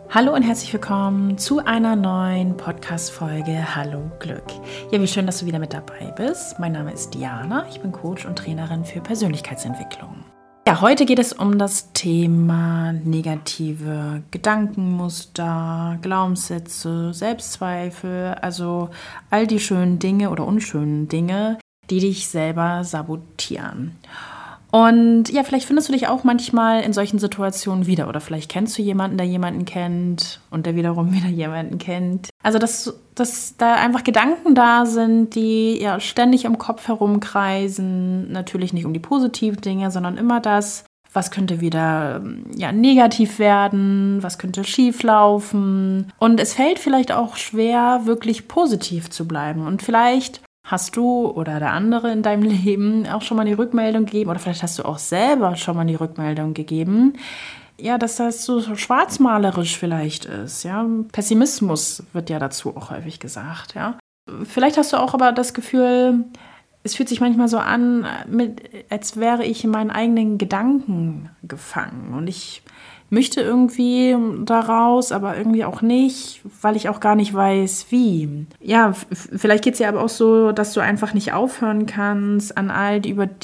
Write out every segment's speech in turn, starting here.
Hallo und herzlich willkommen zu einer neuen Podcast-Folge Hallo Glück. Ja, wie schön, dass du wieder mit dabei bist. Mein Name ist Diana, ich bin Coach und Trainerin für Persönlichkeitsentwicklung. Ja, heute geht es um das Thema negative Gedankenmuster, Glaubenssätze, Selbstzweifel, also all die schönen Dinge oder unschönen Dinge, die dich selber sabotieren. Und ja, vielleicht findest du dich auch manchmal in solchen Situationen wieder oder vielleicht kennst du jemanden, der jemanden kennt und der wiederum wieder jemanden kennt. Also, dass da einfach Gedanken da sind, die ja ständig im Kopf herumkreisen. Natürlich nicht um die positiven Dinge, sondern immer das, was könnte wieder negativ werden, was könnte schief laufen. Und es fällt vielleicht auch schwer, wirklich positiv zu bleiben. Und vielleicht hast du oder der andere in deinem Leben auch schon mal die Rückmeldung gegeben oder vielleicht hast du auch selber schon mal die Rückmeldung gegeben, ja, dass das so schwarzmalerisch vielleicht ist, ja. Pessimismus wird ja dazu auch häufig gesagt, ja. Vielleicht hast du auch aber das Gefühl, es fühlt sich manchmal so an, als wäre ich in meinen eigenen Gedanken gefangen und ich möchte irgendwie daraus, aber irgendwie auch nicht, weil ich auch gar nicht weiß, wie. Ja, vielleicht geht es ja aber auch so, dass du einfach nicht aufhören kannst, an all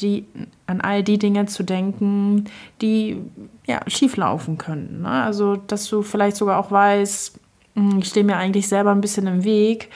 die Dinge zu denken, die ja schief laufen können. Ne? Also, dass du vielleicht sogar auch weißt, ich stehe mir eigentlich selber ein bisschen im Weg.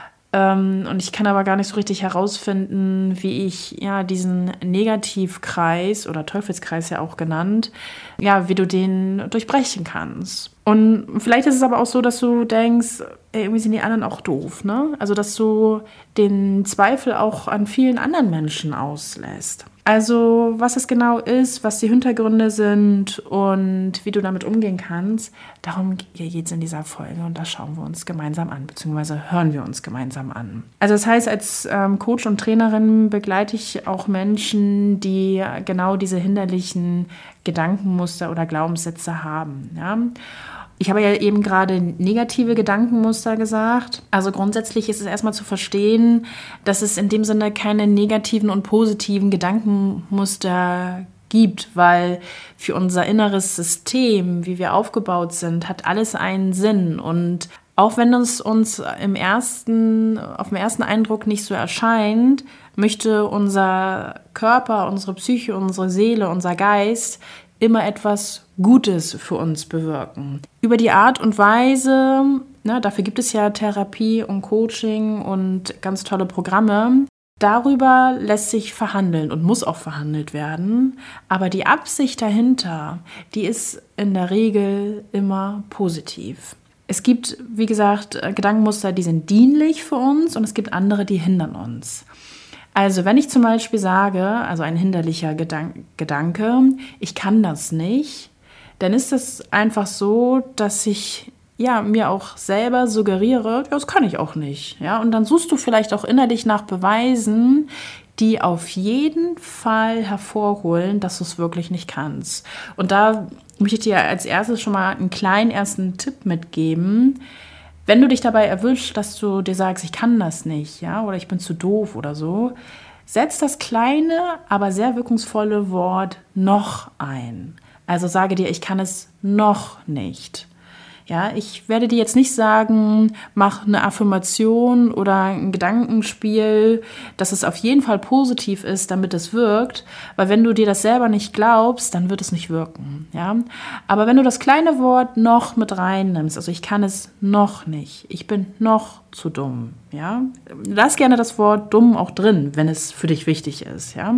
Und ich kann aber gar nicht so richtig herausfinden, wie ich ja diesen Negativkreis oder Teufelskreis ja auch genannt, ja, wie du den durchbrechen kannst. Und vielleicht ist es aber auch so, dass du denkst, irgendwie sind die anderen auch doof, ne? Also, dass du den Zweifel auch an vielen anderen Menschen auslässt. Also, was es genau ist, was die Hintergründe sind und wie du damit umgehen kannst, darum geht es in dieser Folge und das schauen wir uns gemeinsam an, beziehungsweise hören wir uns gemeinsam an. Also das heißt, als Coach und Trainerin begleite ich auch Menschen, die genau diese hinderlichen Gedankenmuster oder Glaubenssätze haben, ja. Ich habe ja eben gerade negative Gedankenmuster gesagt. Also grundsätzlich ist es erstmal zu verstehen, dass es in dem Sinne keine negativen und positiven Gedankenmuster gibt, weil für unser inneres System, wie wir aufgebaut sind, hat alles einen Sinn. Und auch wenn es uns auf dem ersten Eindruck nicht so erscheint, möchte unser Körper, unsere Psyche, unsere Seele, unser Geist immer etwas Gutes für uns bewirken. Über die Art und Weise, dafür gibt es ja Therapie und Coaching und ganz tolle Programme, darüber lässt sich verhandeln und muss auch verhandelt werden. Aber die Absicht dahinter, die ist in der Regel immer positiv. Es gibt, wie gesagt, Gedankenmuster, die sind dienlich für uns und es gibt andere, die hindern uns. Also wenn ich zum Beispiel sage, also ein hinderlicher Gedanke, ich kann das nicht, dann ist es einfach so, dass ich mir auch selber suggeriere, das kann ich auch nicht. Ja? Und dann suchst du vielleicht auch innerlich nach Beweisen, die auf jeden Fall hervorholen, dass du es wirklich nicht kannst. Und da möchte ich dir als erstes schon mal einen kleinen ersten Tipp mitgeben. Wenn du dich dabei erwischst, dass du dir sagst, ich kann das nicht, ja, oder ich bin zu doof oder so, setz das kleine, aber sehr wirkungsvolle Wort noch ein. Also sage dir, ich kann es noch nicht. Ja, ich werde dir jetzt nicht sagen, mach eine Affirmation oder ein Gedankenspiel, dass es auf jeden Fall positiv ist, damit es wirkt, weil wenn du dir das selber nicht glaubst, dann wird es nicht wirken. Ja? Aber wenn du das kleine Wort noch mit reinnimmst, also ich kann es noch nicht, ich bin noch zu dumm, ja, lass gerne das Wort dumm auch drin, wenn es für dich wichtig ist, ja.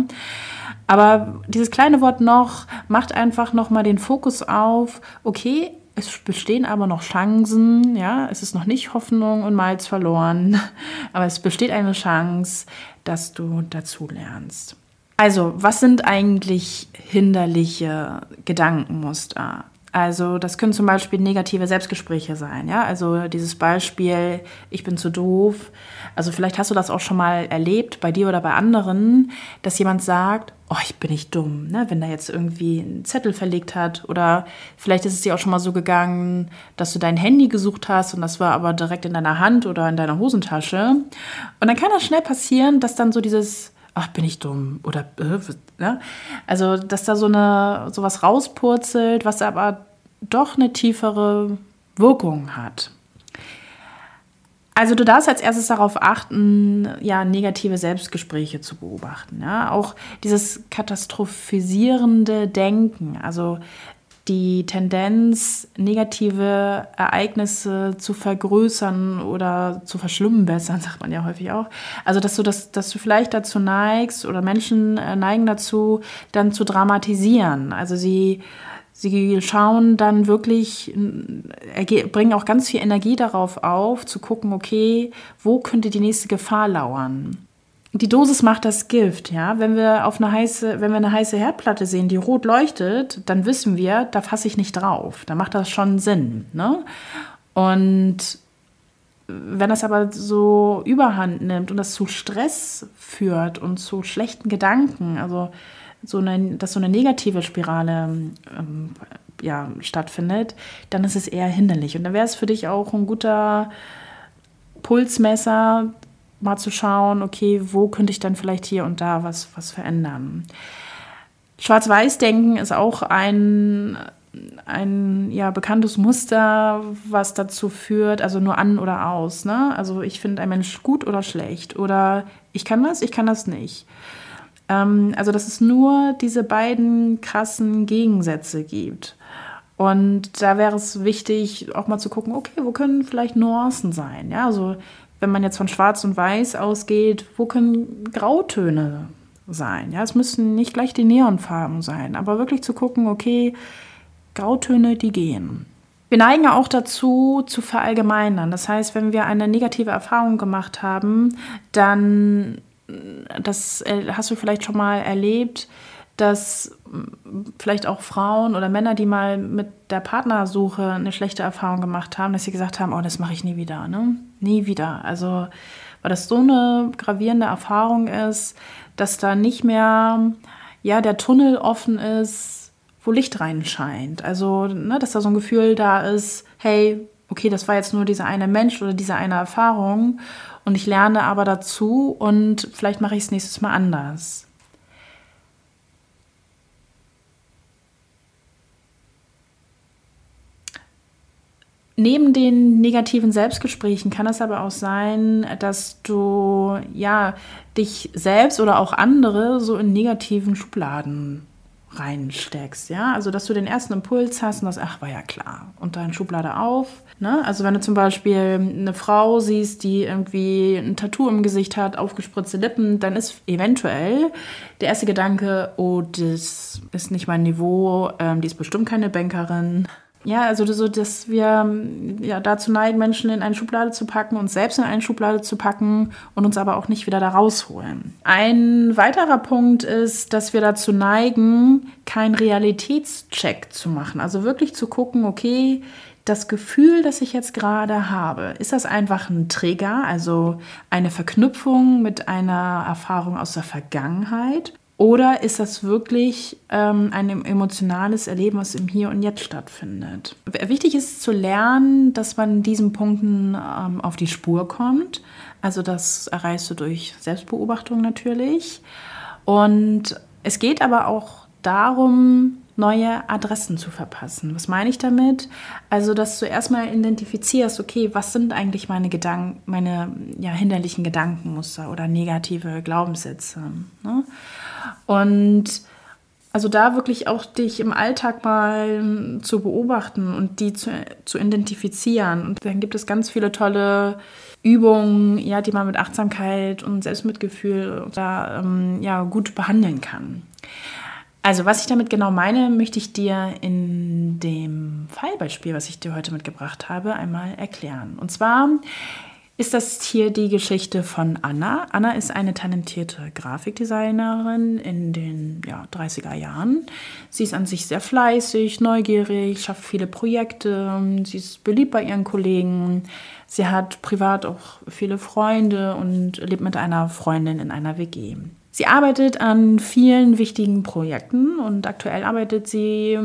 Aber dieses kleine Wort noch macht einfach nochmal den Fokus auf, okay, es bestehen aber noch Chancen, ja, es ist noch nicht Hoffnung und Malz verloren, aber es besteht eine Chance, dass du dazu lernst. Also, was sind eigentlich hinderliche Gedankenmuster? Also, das können zum Beispiel negative Selbstgespräche sein, ja, also dieses Beispiel, ich bin zu doof. Also vielleicht hast du das auch schon mal erlebt, bei dir oder bei anderen, dass jemand sagt, oh, ich bin nicht dumm, ne? Wenn der jetzt irgendwie einen Zettel verlegt hat oder vielleicht ist es dir auch schon mal so gegangen, dass du dein Handy gesucht hast und das war aber direkt in deiner Hand oder in deiner Hosentasche. Und dann kann das schnell passieren, dass dann so dieses, ach, bin ich dumm oder, ne? Also, dass da sowas rauspurzelt, was aber doch eine tiefere Wirkung hat. Also du darfst als erstes darauf achten, ja, negative Selbstgespräche zu beobachten. Ja? Auch dieses katastrophisierende Denken, also die Tendenz, negative Ereignisse zu vergrößern oder zu verschlimmbessern, sagt man ja häufig auch. Also dass du vielleicht dazu neigst oder Menschen neigen dazu, dann zu dramatisieren. Also sie schauen dann wirklich, bringen auch ganz viel Energie darauf auf, zu gucken, okay, wo könnte die nächste Gefahr lauern? Die Dosis macht das Gift, ja. Wenn wir eine heiße Herdplatte sehen, die rot leuchtet, dann wissen wir, da fasse ich nicht drauf. Da macht das schon Sinn, ne? Und wenn das aber so Überhand nimmt und das zu Stress führt und zu schlechten Gedanken, also dass so eine negative Spirale stattfindet, dann ist es eher hinderlich. Und dann wäre es für dich auch ein guter Pulsmesser, mal zu schauen, okay, wo könnte ich dann vielleicht hier und da was verändern. Schwarz-Weiß-Denken ist auch ein bekanntes Muster, was dazu führt, also nur an oder aus. Ne? Also ich finde ein Mensch gut oder schlecht oder ich kann das nicht. Also dass es nur diese beiden krassen Gegensätze gibt. Und da wäre es wichtig, auch mal zu gucken, okay, wo können vielleicht Nuancen sein? Ja, also wenn man jetzt von Schwarz und Weiß ausgeht, wo können Grautöne sein? Ja, es müssen nicht gleich die Neonfarben sein, aber wirklich zu gucken, okay, Grautöne, die gehen. Wir neigen auch dazu, zu verallgemeinern. Das heißt, wenn wir eine negative Erfahrung gemacht haben, dann, das hast du vielleicht schon mal erlebt, dass vielleicht auch Frauen oder Männer, die mal mit der Partnersuche eine schlechte Erfahrung gemacht haben, dass sie gesagt haben, oh, das mache ich nie wieder, ne? Nie wieder. Also, weil das so eine gravierende Erfahrung ist, dass da nicht mehr, der Tunnel offen ist, wo Licht reinscheint. Also, ne, dass da so ein Gefühl da ist, hey, okay, das war jetzt nur dieser eine Mensch oder diese eine Erfahrung und ich lerne aber dazu und vielleicht mache ich es nächstes Mal anders. Neben den negativen Selbstgesprächen kann es aber auch sein, dass du dich selbst oder auch andere so in negativen Schubladen reinsteckst, ja, also dass du den ersten Impuls hast und das, ach, war ja klar, und dann Schublade auf, ne, also wenn du zum Beispiel eine Frau siehst, die irgendwie ein Tattoo im Gesicht hat, aufgespritzte Lippen, dann ist eventuell der erste Gedanke, oh, das ist nicht mein Niveau, die ist bestimmt keine Bankerin. Ja, also so, dass wir dazu neigen, Menschen in eine Schublade zu packen, uns selbst in eine Schublade zu packen und uns aber auch nicht wieder da rausholen. Ein weiterer Punkt ist, dass wir dazu neigen, keinen Realitätscheck zu machen. Also wirklich zu gucken, okay, das Gefühl, das ich jetzt gerade habe, ist das einfach ein Trigger, also eine Verknüpfung mit einer Erfahrung aus der Vergangenheit? Oder ist das wirklich ein emotionales Erleben, was im Hier und Jetzt stattfindet? Wichtig ist zu lernen, dass man diesen Punkten auf die Spur kommt. Also das erreichst du durch Selbstbeobachtung natürlich. Und es geht aber auch darum, neue Adressen zu verpassen. Was meine ich damit? Also, dass du erstmal identifizierst, okay, was sind eigentlich meine hinderlichen Gedankenmuster oder negative Glaubenssätze, ne? Und also da wirklich auch dich im Alltag mal zu beobachten und die zu identifizieren. Und dann gibt es ganz viele tolle Übungen, die man mit Achtsamkeit und Selbstmitgefühl da gut behandeln kann. Also was ich damit genau meine, möchte ich dir in dem Fallbeispiel, was ich dir heute mitgebracht habe, einmal erklären. Und zwar ist das hier die Geschichte von Anna. Anna ist eine talentierte Grafikdesignerin in den 30er Jahren. Sie ist an sich sehr fleißig, neugierig, schafft viele Projekte. Sie ist beliebt bei ihren Kollegen. Sie hat privat auch viele Freunde und lebt mit einer Freundin in einer WG. Sie arbeitet an vielen wichtigen Projekten und aktuell arbeitet sie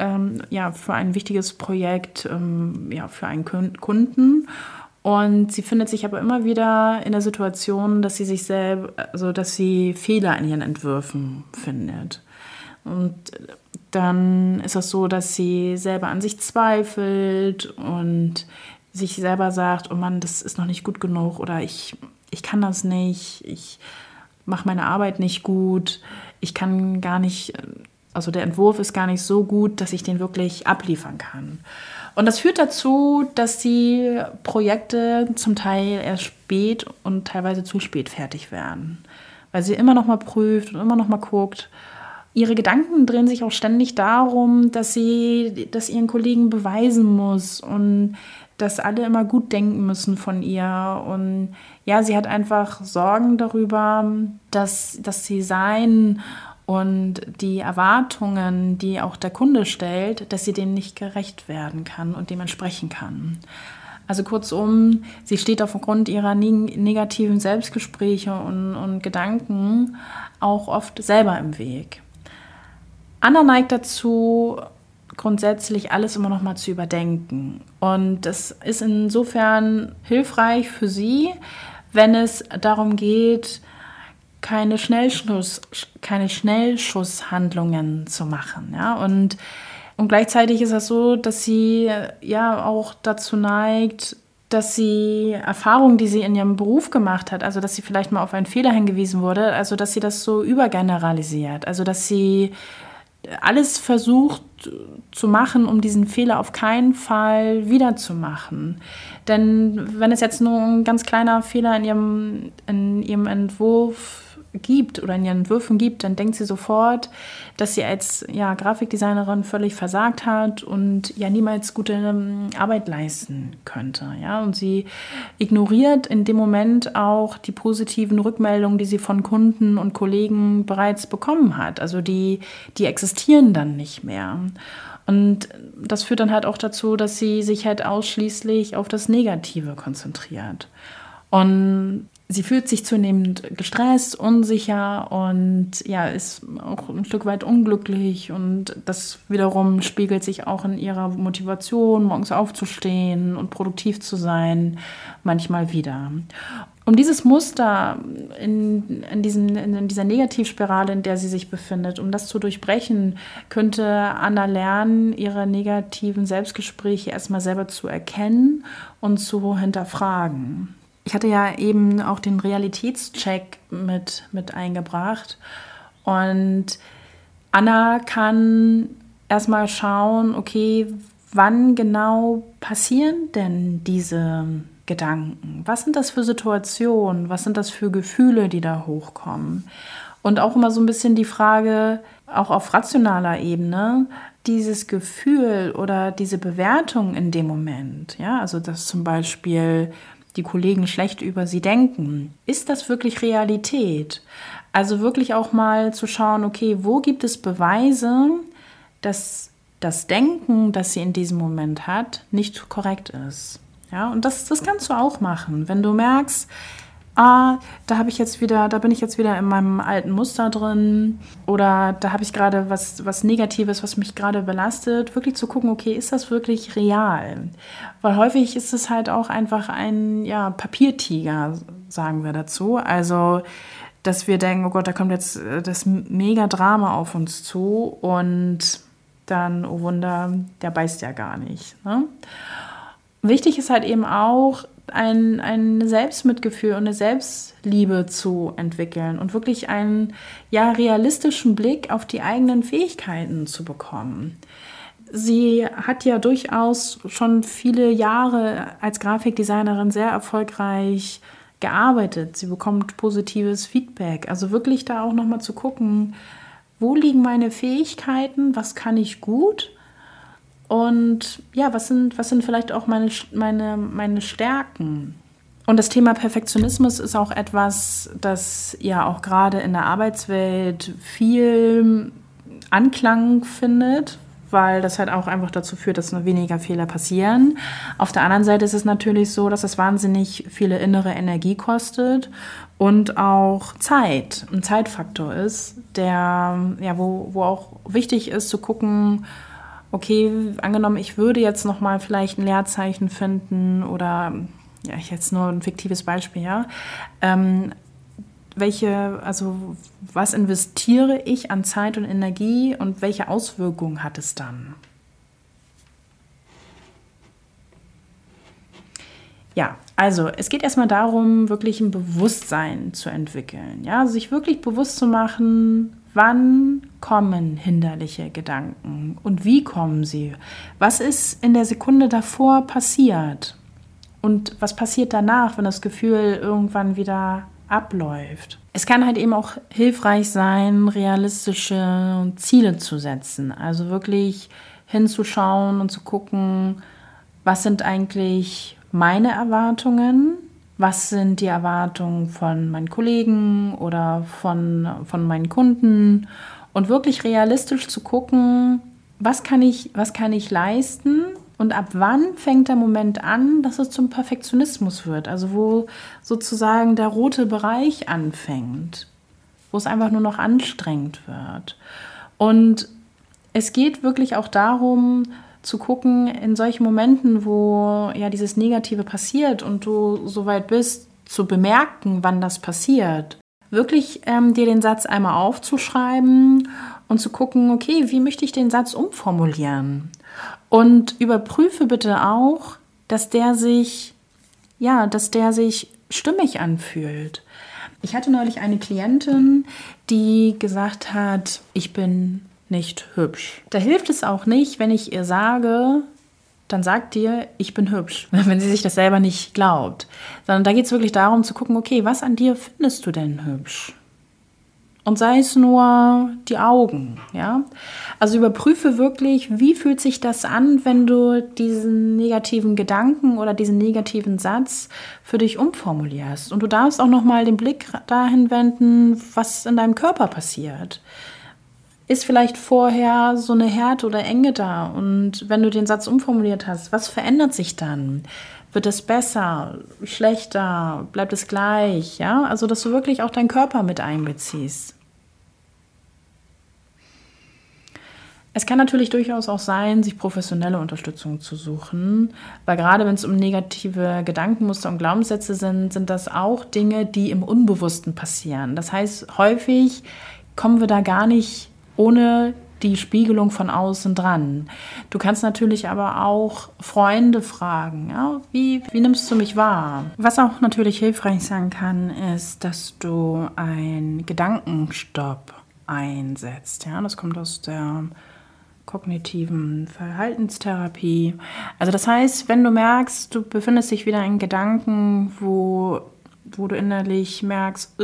für ein wichtiges Projekt für einen Kunden. Und sie findet sich aber immer wieder in der Situation, dass sie Fehler in ihren Entwürfen findet. Und dann ist es so, dass sie selber an sich zweifelt und sich selber sagt, oh Mann, das ist noch nicht gut genug oder ich kann das nicht, ich mache meine Arbeit nicht gut, ich kann gar nicht, also der Entwurf ist gar nicht so gut, dass ich den wirklich abliefern kann. Und das führt dazu, dass die Projekte zum Teil erst spät und teilweise zu spät fertig werden, weil sie immer noch mal prüft und immer noch mal guckt. Ihre Gedanken drehen sich auch ständig darum, dass sie das ihren Kollegen beweisen muss und dass alle immer gut denken müssen von ihr. Und ja, sie hat einfach Sorgen darüber, dass sie sein und die Erwartungen, die auch der Kunde stellt, dass sie denen nicht gerecht werden kann und dem entsprechen kann. Also kurzum, sie steht aufgrund ihrer negativen Selbstgespräche und Gedanken auch oft selber im Weg. Anna neigt dazu, grundsätzlich alles immer noch mal zu überdenken. Und das ist insofern hilfreich für sie, wenn es darum geht, keine Schnellschusshandlungen zu machen. Ja? Und gleichzeitig ist es so, dass sie ja auch dazu neigt, dass sie Erfahrungen, die sie in ihrem Beruf gemacht hat, also dass sie vielleicht mal auf einen Fehler hingewiesen wurde, also dass sie das so übergeneralisiert, also dass sie alles versucht zu machen, um diesen Fehler auf keinen Fall wiederzumachen. Denn wenn es jetzt nur ein ganz kleiner Fehler in ihrem Entwurf gibt oder in ihren Entwürfen gibt, dann denkt sie sofort, dass sie als Grafikdesignerin völlig versagt hat und ja niemals gute Arbeit leisten könnte. Ja? Und sie ignoriert in dem Moment auch die positiven Rückmeldungen, die sie von Kunden und Kollegen bereits bekommen hat. Also die existieren dann nicht mehr. Und das führt dann halt auch dazu, dass sie sich halt ausschließlich auf das Negative konzentriert. Und sie fühlt sich zunehmend gestresst, unsicher und ja, ist auch ein Stück weit unglücklich. Und das wiederum spiegelt sich auch in ihrer Motivation, morgens aufzustehen und produktiv zu sein, manchmal wieder. Um dieses Muster in dieser Negativspirale, in der sie sich befindet, um das zu durchbrechen, könnte Anna lernen, ihre negativen Selbstgespräche erstmal selber zu erkennen und zu hinterfragen. Ich hatte ja eben auch den Realitätscheck mit eingebracht und Anna kann erstmal schauen, okay, wann genau passieren denn diese Gedanken? Was sind das für Situationen? Was sind das für Gefühle, die da hochkommen? Und auch immer so ein bisschen die Frage, auch auf rationaler Ebene, dieses Gefühl oder diese Bewertung in dem Moment, ja, also dass zum Beispiel die Kollegen schlecht über sie denken. Ist das wirklich Realität? Also wirklich auch mal zu schauen, okay, wo gibt es Beweise, dass das Denken, das sie in diesem Moment hat, nicht korrekt ist? Ja, und das kannst du auch machen, wenn du merkst, da bin ich jetzt wieder in meinem alten Muster drin oder da habe ich gerade was Negatives, was mich gerade belastet, wirklich zu gucken, okay, ist das wirklich real? Weil häufig ist es halt auch einfach ein Papiertiger, sagen wir dazu. Also, dass wir denken, oh Gott, da kommt jetzt das Mega-Drama auf uns zu und dann, oh Wunder, der beißt ja gar nicht. Ne? Wichtig ist halt eben auch, ein Selbstmitgefühl und eine Selbstliebe zu entwickeln und wirklich einen realistischen Blick auf die eigenen Fähigkeiten zu bekommen. Sie hat ja durchaus schon viele Jahre als Grafikdesignerin sehr erfolgreich gearbeitet. Sie bekommt positives Feedback. Also wirklich da auch nochmal zu gucken, wo liegen meine Fähigkeiten, was kann ich gut? Und ja, was sind vielleicht auch meine Stärken? Und das Thema Perfektionismus ist auch etwas, das ja auch gerade in der Arbeitswelt viel Anklang findet, weil das halt auch einfach dazu führt, dass nur weniger Fehler passieren. Auf der anderen Seite ist es natürlich so, dass es wahnsinnig viele innere Energie kostet und auch Zeit, ein Zeitfaktor ist, der wo auch wichtig ist zu gucken, okay, angenommen, ich würde jetzt nochmal vielleicht ein Leerzeichen finden oder, ich jetzt nur ein fiktives Beispiel, was investiere ich an Zeit und Energie und welche Auswirkungen hat es dann? Ja, also es geht erstmal darum, wirklich ein Bewusstsein zu entwickeln. Ja, sich wirklich bewusst zu machen, wann kommen hinderliche Gedanken und wie kommen sie? Was ist in der Sekunde davor passiert? Und was passiert danach, wenn das Gefühl irgendwann wieder abläuft? Es kann halt eben auch hilfreich sein, realistische Ziele zu setzen. Also wirklich hinzuschauen und zu gucken, was sind eigentlich meine Erwartungen, was sind die Erwartungen von meinen Kollegen oder von meinen Kunden und wirklich realistisch zu gucken, was kann ich leisten und ab wann fängt der Moment an, dass es zum Perfektionismus wird, also wo sozusagen der rote Bereich anfängt, wo es einfach nur noch anstrengend wird. Und es geht wirklich auch darum, zu gucken, in solchen Momenten, wo ja dieses Negative passiert und du so weit bist, zu bemerken, wann das passiert, wirklich dir den Satz einmal aufzuschreiben und zu gucken, okay, wie möchte ich den Satz umformulieren? Und überprüfe bitte auch, dass der sich stimmig anfühlt. Ich hatte neulich eine Klientin, die gesagt hat, ich bin nicht hübsch. Da hilft es auch nicht, wenn ich ihr sage, dann sagt ihr, ich bin hübsch, wenn sie sich das selber nicht glaubt. Sondern da geht es wirklich darum zu gucken, okay, was an dir findest du denn hübsch? Und sei es nur die Augen, ja? Also überprüfe wirklich, wie fühlt sich das an, wenn du diesen negativen Gedanken oder diesen negativen Satz für dich umformulierst. Und du darfst auch nochmal den Blick dahin wenden, was in deinem Körper passiert. Ist vielleicht vorher so eine Härte oder Enge da? Und wenn du den Satz umformuliert hast, was verändert sich dann? Wird es besser, schlechter, bleibt es gleich? Ja? Also, dass du wirklich auch deinen Körper mit einbeziehst. Es kann natürlich durchaus auch sein, sich professionelle Unterstützung zu suchen, weil gerade wenn es um negative Gedankenmuster und Glaubenssätze sind das auch Dinge, die im Unbewussten passieren. Das heißt, häufig kommen wir da gar nicht ohne die Spiegelung von außen dran. Du kannst natürlich aber auch Freunde fragen, ja, wie nimmst du mich wahr? Was auch natürlich hilfreich sein kann, ist, dass du einen Gedankenstopp einsetzt. Ja, das kommt aus der kognitiven Verhaltenstherapie. Also das heißt, wenn du merkst, du befindest dich wieder in Gedanken, wo du innerlich merkst,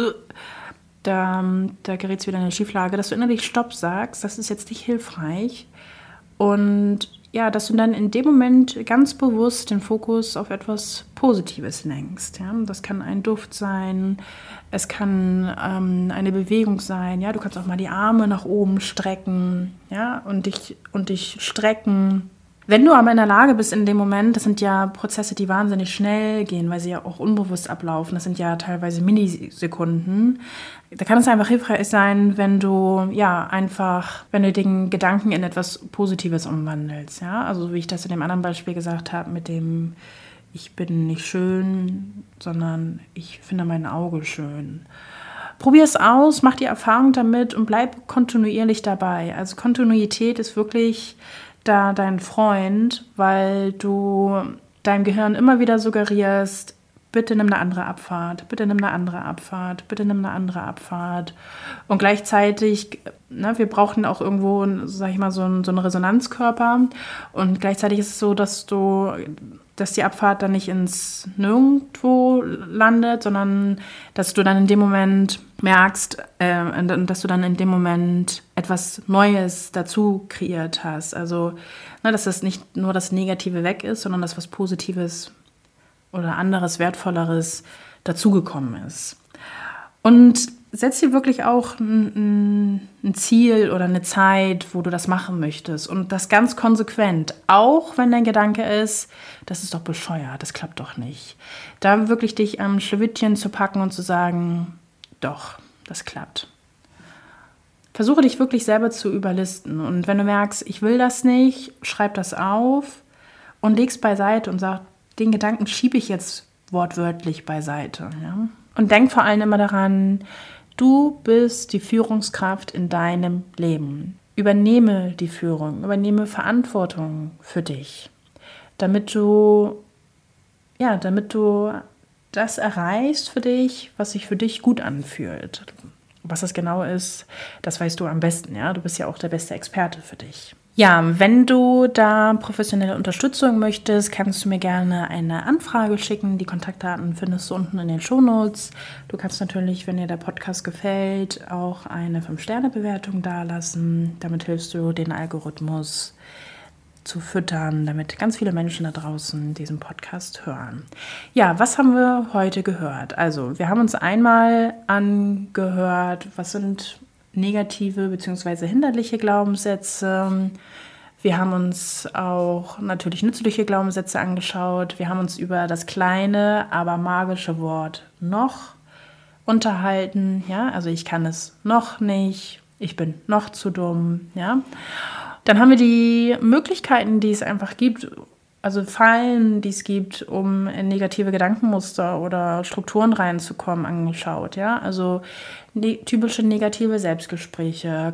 da gerät es wieder in eine Schieflage, dass du innerlich Stopp sagst, das ist jetzt nicht hilfreich. Und ja, dass du dann in dem Moment ganz bewusst den Fokus auf etwas Positives lenkst. Ja? Das kann ein Duft sein, es kann eine Bewegung sein. Ja? Du kannst auch mal die Arme nach oben strecken, ja? und dich strecken. Wenn du aber in der Lage bist in dem Moment, das sind ja Prozesse, die wahnsinnig schnell gehen, weil sie ja auch unbewusst ablaufen, das sind ja teilweise Millisekunden, da kann es einfach hilfreich sein, wenn du den Gedanken in etwas Positives umwandelst. Ja? Also wie ich das in dem anderen Beispiel gesagt habe, mit dem ich bin nicht schön, sondern ich finde mein Auge schön. Probier es aus, mach die Erfahrung damit und bleib kontinuierlich dabei. Also Kontinuität ist wirklich da dein Freund, weil du deinem Gehirn immer wieder suggerierst, bitte nimm eine andere Abfahrt, bitte nimm eine andere Abfahrt, bitte nimm eine andere Abfahrt. Und gleichzeitig, wir brauchen auch irgendwo, sag ich mal, so einen Resonanzkörper. Und gleichzeitig ist es so, dass die Abfahrt dann nicht ins Nirgendwo landet, sondern dass du dann in dem Moment merkst, dass du dann in dem Moment etwas Neues dazu kreiert hast. Also, dass das nicht nur das Negative weg ist, sondern dass was Positives oder anderes, Wertvolleres dazugekommen ist. Und setz dir wirklich auch ein Ziel oder eine Zeit, wo du das machen möchtest. Und das ganz konsequent, auch wenn dein Gedanke ist, das ist doch bescheuert, das klappt doch nicht. Da wirklich dich am Schwittchen zu packen und zu sagen, doch, das klappt. Versuche dich wirklich selber zu überlisten. Und wenn du merkst, ich will das nicht, schreib das auf und leg's beiseite und sag, den Gedanken schiebe ich jetzt wortwörtlich beiseite. Ja? Und denk vor allem immer daran, du bist die Führungskraft in deinem Leben. Übernehme die Führung, übernehme Verantwortung für dich, damit du das erreichst für dich, was sich für dich gut anfühlt. Was das genau ist, das weißt du am besten, ja? Du bist ja auch der beste Experte für dich. Ja, wenn du da professionelle Unterstützung möchtest, kannst du mir gerne eine Anfrage schicken. Die Kontaktdaten findest du unten in den Shownotes. Du kannst natürlich, wenn dir der Podcast gefällt, auch eine 5-Sterne-Bewertung dalassen. Damit hilfst du, den Algorithmus zu füttern, damit ganz viele Menschen da draußen diesen Podcast hören. Ja, was haben wir heute gehört? Also, wir haben uns einmal angehört, was sind negative bzw. hinderliche Glaubenssätze. Wir haben uns auch natürlich nützliche Glaubenssätze angeschaut. Wir haben uns über das kleine, aber magische Wort noch unterhalten. Ja, also ich kann es noch nicht, ich bin noch zu dumm. Ja, dann haben wir die Möglichkeiten, die es einfach gibt, also Fallen, die es gibt, um in negative Gedankenmuster oder Strukturen reinzukommen, angeschaut. Ja, also typische negative Selbstgespräche,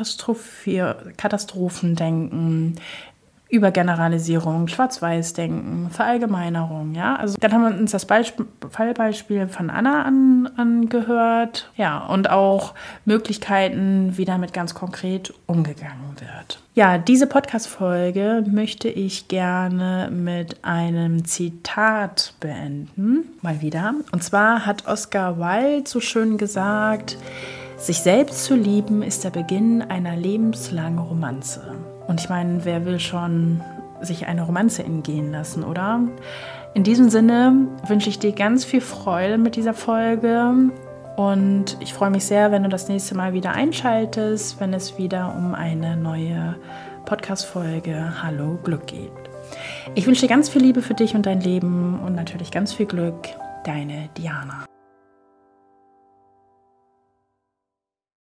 Katastrophendenken, Übergeneralisierung, Schwarz-Weiß-Denken, Verallgemeinerung, ja. Also dann haben wir uns das Fallbeispiel von Anna angehört, ja, und auch Möglichkeiten, wie damit ganz konkret umgegangen wird. Ja, diese Podcast-Folge möchte ich gerne mit einem Zitat beenden, mal wieder. Und zwar hat Oscar Wilde so schön gesagt: Sich selbst zu lieben ist der Beginn einer lebenslangen Romanze. Und ich meine, wer will schon sich eine Romanze entgehen lassen, oder? In diesem Sinne wünsche ich dir ganz viel Freude mit dieser Folge und ich freue mich sehr, wenn du das nächste Mal wieder einschaltest, wenn es wieder um eine neue Podcast-Folge Hallo Glück geht. Ich wünsche dir ganz viel Liebe für dich und dein Leben und natürlich ganz viel Glück. Deine Diana.